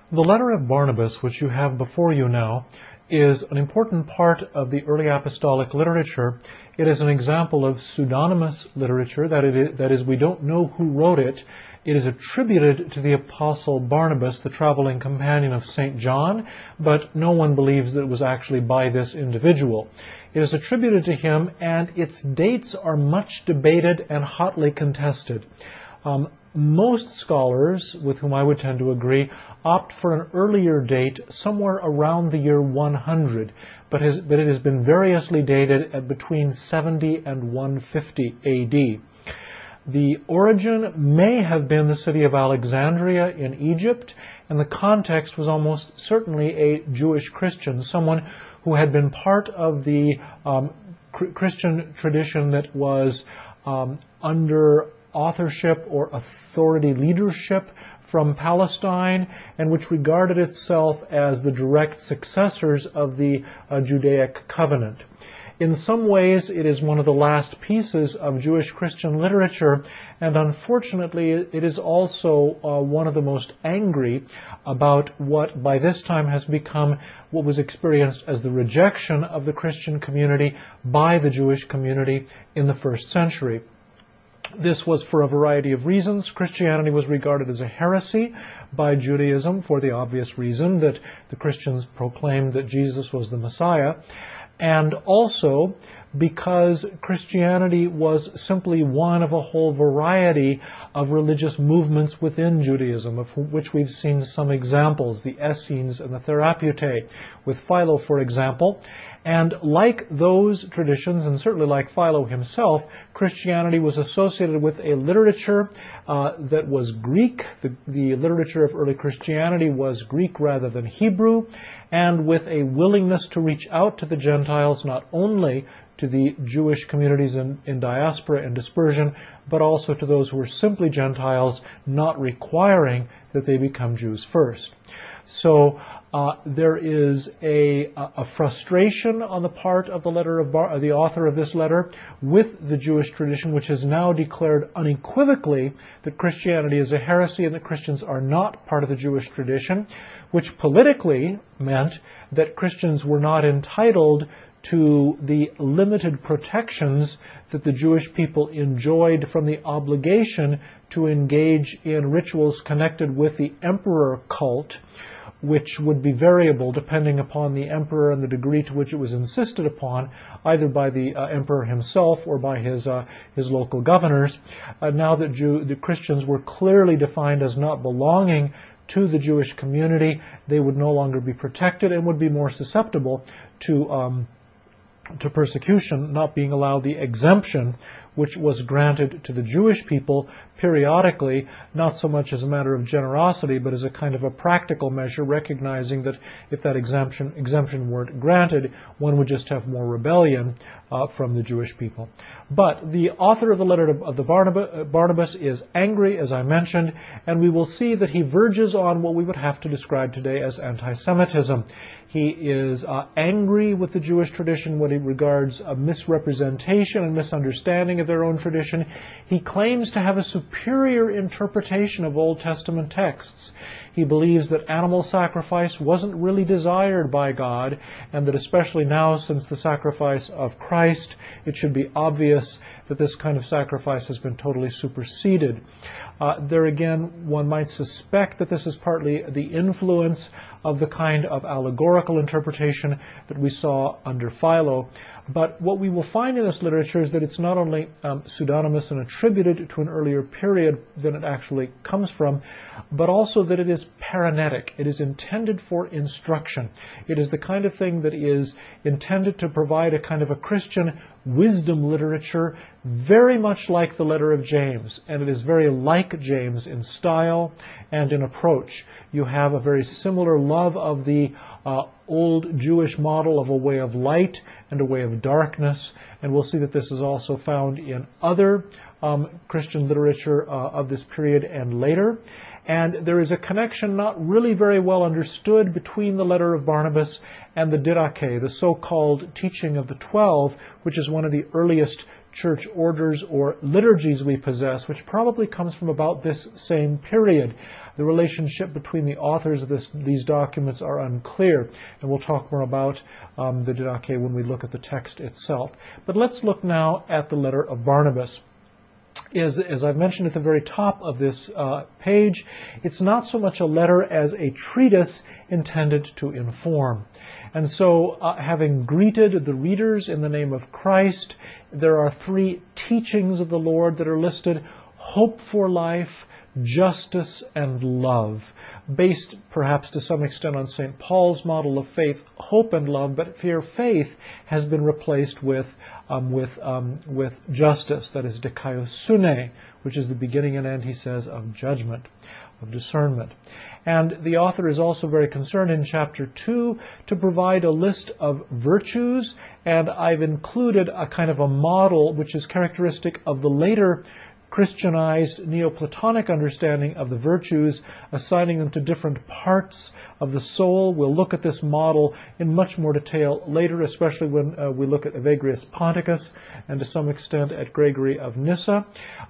The letter of Barnabas, which you have before you now, is an important part of the early apostolic literature. It is an example of pseudonymous literature, that is, we don't know who wrote it. It is attributed to the apostle Barnabas, the traveling companion of St. John, but no one believes that it was actually by this individual. It is attributed to him, and its dates are much debated and hotly contested. Most scholars, with whom I would tend to agree, opt for an earlier date, somewhere around the year 100, but it has been variously dated at between 70 and 150 AD. The origin may have been the city of Alexandria in Egypt, and the context was almost certainly a Jewish Christian, someone who had been part of the Christian tradition that was under authorship or authority leadership from Palestine, and which regarded itself as the direct successors of the Judaic covenant. In some ways, it is one of the last pieces of Jewish Christian literature, and unfortunately, it is also one of the most angry about what by this time has become what was experienced as the rejection of the Christian community by the Jewish community in the first century. This was for a variety of reasons. Christianity was regarded as a heresy by Judaism for the obvious reason that the Christians proclaimed that Jesus was the Messiah, and also because Christianity was simply one of a whole variety of religious movements within Judaism, of which we've seen some examples, the Essenes and the Therapeutae, with Philo, for example. And like those traditions, and certainly like Philo himself, Christianity was associated with a literature that was Greek. The literature of early Christianity was Greek rather than Hebrew, and with a willingness to reach out to the Gentiles, not only to the Jewish communities in diaspora and dispersion, but also to those who were simply Gentiles, not requiring that they become Jews first. So there is a frustration on the part of the the author of this letter with the Jewish tradition, which has now declared unequivocally that Christianity is a heresy and that Christians are not part of the Jewish tradition, which politically meant that Christians were not entitled to the limited protections that the Jewish people enjoyed from the obligation to engage in rituals connected with the emperor cult, which would be variable depending upon the emperor and the degree to which it was insisted upon, either by the emperor himself or by his local governors. Now that the Christians were clearly defined as not belonging to the Jewish community, they would no longer be protected and would be more susceptible to persecution, not being allowed the exemption which was granted to the Jewish people periodically, not so much as a matter of generosity, but as a kind of a practical measure, recognizing that if that exemption weren't granted, one would just have more rebellion from the Jewish people. But the author of the letter of the Barnabas is angry, as I mentioned, and we will see that he verges on what we would have to describe today as anti-Semitism. He is angry with the Jewish tradition when he regards a misrepresentation and misunderstanding of their own tradition. He claims to have a superior interpretation of Old Testament texts. He believes that animal sacrifice wasn't really desired by God, and that especially now, since the sacrifice of Christ, it should be obvious that this kind of sacrifice has been totally superseded. There again, one might suspect that this is partly the influence of the kind of allegorical interpretation that we saw under Philo. But what we will find in this literature is that it's not only pseudonymous and attributed to an earlier period than it actually comes from, but also that it is paranetic. It is intended for instruction. It is the kind of thing that is intended to provide a kind of a Christian wisdom literature, very much like the letter of James. And it is very like James in style and in approach. You have a very similar love of the old Jewish model of a way of light and a way of darkness, and we'll see that this is also found in other Christian literature of this period and later. And there is a connection not really very well understood between the letter of Barnabas and the Didache, the so-called teaching of the 12, which is one of the earliest church orders or liturgies we possess, which probably comes from about this same period. The relationship between the authors of these documents are unclear, and we'll talk more about the Didache when we look at the text itself. But let's look now at the letter of Barnabas. As I've mentioned at the very top of this page, it's not so much a letter as a treatise intended to inform. And so, having greeted the readers in the name of Christ, there are three teachings of the Lord that are listed: hope for life, justice, and love, based perhaps to some extent on St. Paul's model of faith, hope and love, but here faith has been replaced with justice, that is dikaiosune, which is the beginning and end, he says, of judgment, of discernment. And the author is also very concerned in chapter 2 to provide a list of virtues, and I've included a kind of a model which is characteristic of the later Christianized Neoplatonic understanding of the virtues, assigning them to different parts of the soul. We'll look at this model in much more detail later, especially when we look at Evagrius Ponticus and to some extent at Gregory of Nyssa.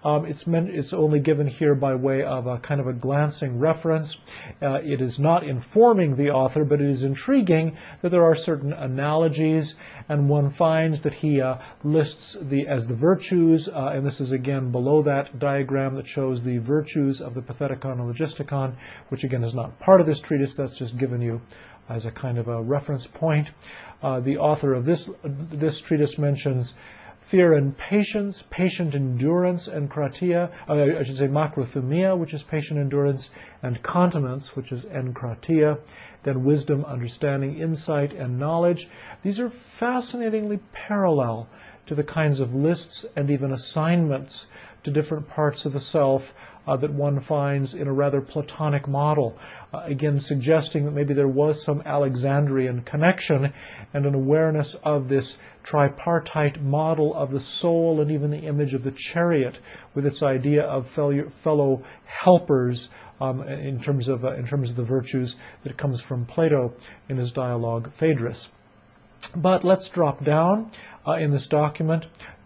It's only given here by way of a kind of a glancing reference. It is not informing the author, but it is intriguing that there are certain analogies, and one finds that he lists as the virtues, and this is again below that diagram that shows the virtues of the Patheticon and Logisticon, which again is not part of this treatise. That's just given you as a kind of a reference point. The author of this treatise mentions fear and patience, patient endurance and kratia, I should say macrothumia, which is patient endurance, and continence, which is enkratia, then wisdom, understanding, insight, and knowledge. These are fascinatingly parallel to the kinds of lists and even assignments to different parts of the self that one finds in a rather Platonic model, again suggesting that maybe there was some Alexandrian connection and an awareness of this tripartite model of the soul and even the image of the chariot with its idea of fellow helpers in terms of the virtues that comes from Plato in his dialogue Phaedrus. But let's drop down in this document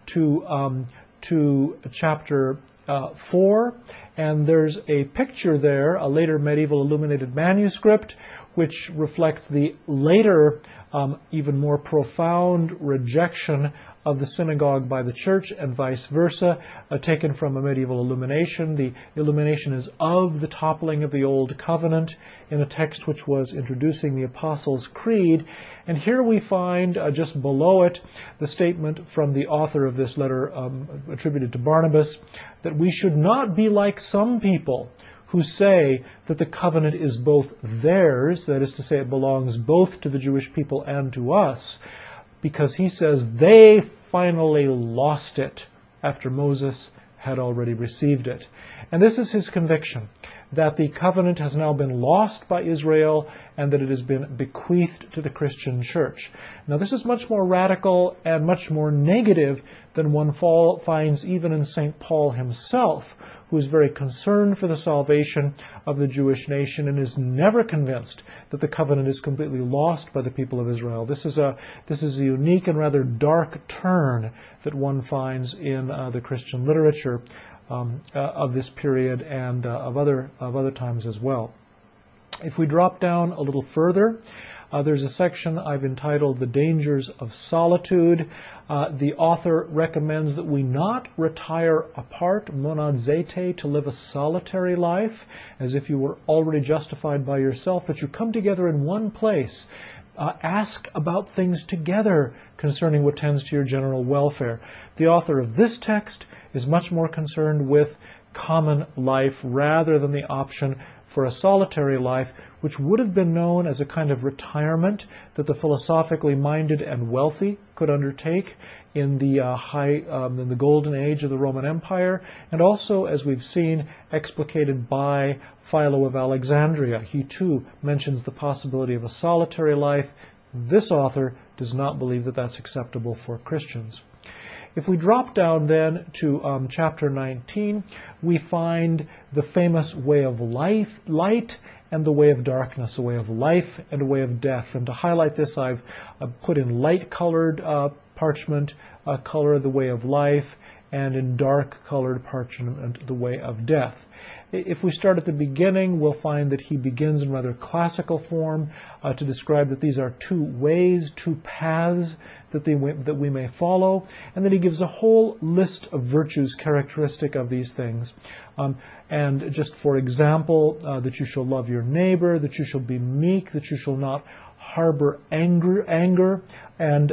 to chapter 4, and there's a picture there, a later medieval illuminated manuscript, which reflects the later, even more profound rejection of the synagogue by the church and vice versa, taken from a medieval illumination. The illumination is of the toppling of the Old Covenant in a text which was introducing the Apostles' Creed. And here we find, just below it, the statement from the author of this letter attributed to Barnabas, that we should not be like some people who say that the covenant is both theirs, that is to say it belongs both to the Jewish people and to us, because he says they finally lost it after Moses had already received it. And this is his conviction, that the covenant has now been lost by Israel and that it has been bequeathed to the Christian church. Now this is much more radical and much more negative than one finds even in St. Paul himself, who is very concerned for the salvation of the Jewish nation and is never convinced that the covenant is completely lost by the people of Israel. This is a unique and rather dark turn that one finds in the Christian literature of this period and of other times as well. If we drop down a little further, there's a section I've entitled The Dangers of Solitude. The author recommends that we not retire apart, monadzete, to live a solitary life, as if you were already justified by yourself, but you come together in one place. Ask about things together concerning what tends to your general welfare. The author of this text is much more concerned with common life rather than the option for a solitary life, which would have been known as a kind of retirement that the philosophically minded and wealthy could undertake in the in the golden age of the Roman Empire, and also, as we've seen, explicated by Philo of Alexandria. He too mentions the possibility of a solitary life. This author does not believe that that's acceptable for Christians. If we drop down then to chapter 19, we find the famous way of light and the way of darkness, a way of life and a way of death. And to highlight this, I've put in light-colored parchment color the way of life, and in dark-colored parchment the way of death. If we start at the beginning, we'll find that he begins in rather classical form to describe that these are two ways, two paths that we may follow, and then he gives a whole list of virtues characteristic of these things. And just for example, that you shall love your neighbor, that you shall be meek, that you shall not harbor anger, and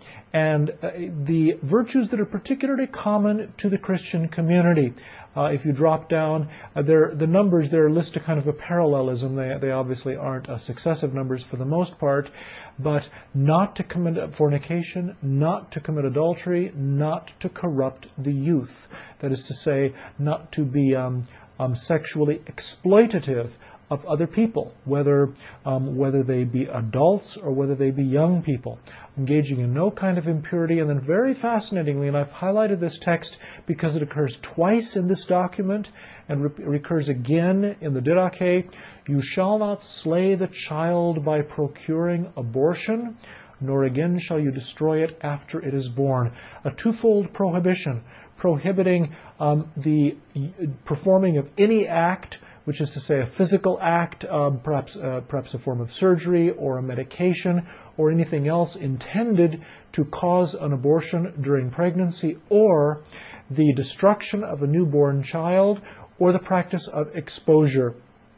the virtues that are particularly common to the Christian community. If you drop down, the numbers there list a kind of a parallelism. They obviously aren't successive numbers for the most part, but not to commit fornication, not to commit adultery, not to corrupt the youth. That is to say, not to be sexually exploitative of other people, whether they be adults or whether they be young people, engaging in no kind of impurity. And then very fascinatingly, and I've highlighted this text because it occurs twice in this document and recurs again in the Didache, you shall not slay the child by procuring abortion, nor again shall you destroy it after it is born. A twofold prohibition, prohibiting the performing of any act, which is to say a physical act, perhaps a form of surgery or a medication or anything else intended to cause an abortion during pregnancy, or the destruction of a newborn child, or the practice of exposure.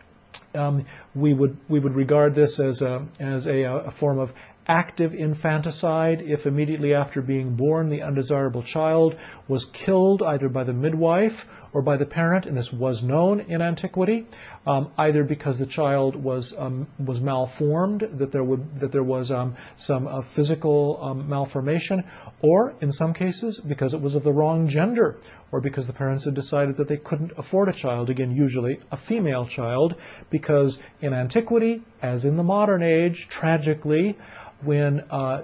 We would regard this as a form of active infanticide if immediately after being born the undesirable child was killed either by the midwife or by the parent, and this was known in antiquity, either because the child was malformed, that there was some physical malformation, or in some cases because it was of the wrong gender, or because the parents had decided that they couldn't afford a child, again usually a female child, because in antiquity, as in the modern age, tragically, when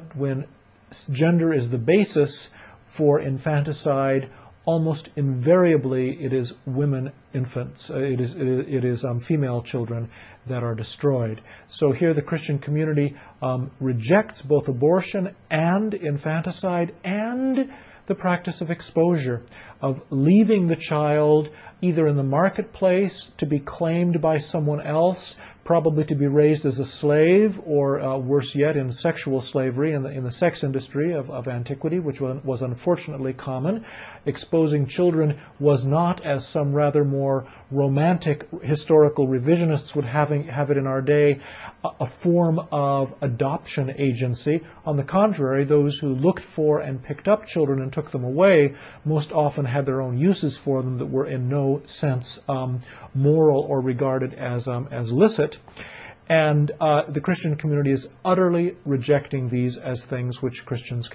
gender is the basis for infanticide, almost invariably it is women infants, it is female children that are destroyed. So here the Christian community rejects both abortion and infanticide and the practice of exposure, of leaving the child either in the marketplace to be claimed by someone else, probably to be raised as a slave, or worse yet, in sexual slavery in the sex industry of antiquity, which was unfortunately common. Exposing children was not, as some rather more romantic historical revisionists would have it in our day, a form of adoption agency. On the contrary, those who looked for and picked up children and took them away most often had their own uses for them that were in no sense moral or regarded as licit. And the Christian community is utterly rejecting these as things which Christians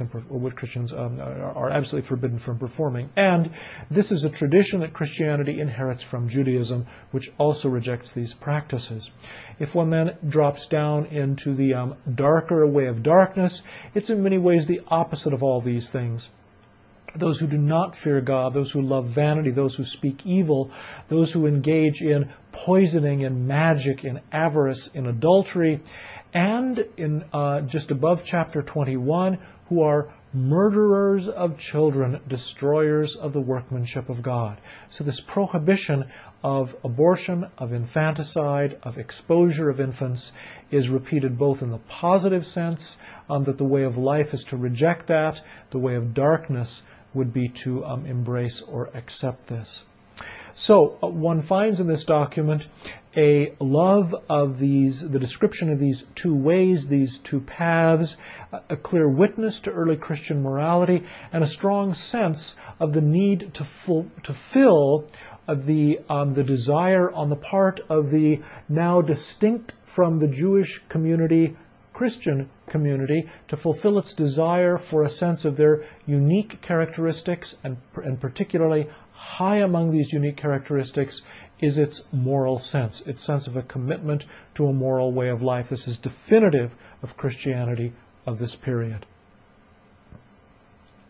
are absolutely forbidden from performing. And this is a tradition that Christianity inherits from Judaism, which also rejects these practices. If one then drops down into the darker way of darkness, it's in many ways the opposite of all these things. Those who do not fear God, those who love vanity, those who speak evil, those who engage in poisoning and magic, in avarice, in adultery, and in just above chapter 21, who are murderers of children, destroyers of the workmanship of God. So this prohibition of abortion, of infanticide, of exposure of infants is repeated both in the positive sense, that the way of life is to reject that, the way of darkness would be to embrace or accept this. So one finds in this document a love of the description of these two ways, these two paths, a clear witness to early Christian morality, and a strong sense of the need to fill the desire on the part of the now distinct from the Jewish community Christian community, to fulfill its desire for a sense of their unique characteristics, and particularly high among these unique characteristics is its moral sense, its sense of a commitment to a moral way of life. This is definitive of Christianity of this period.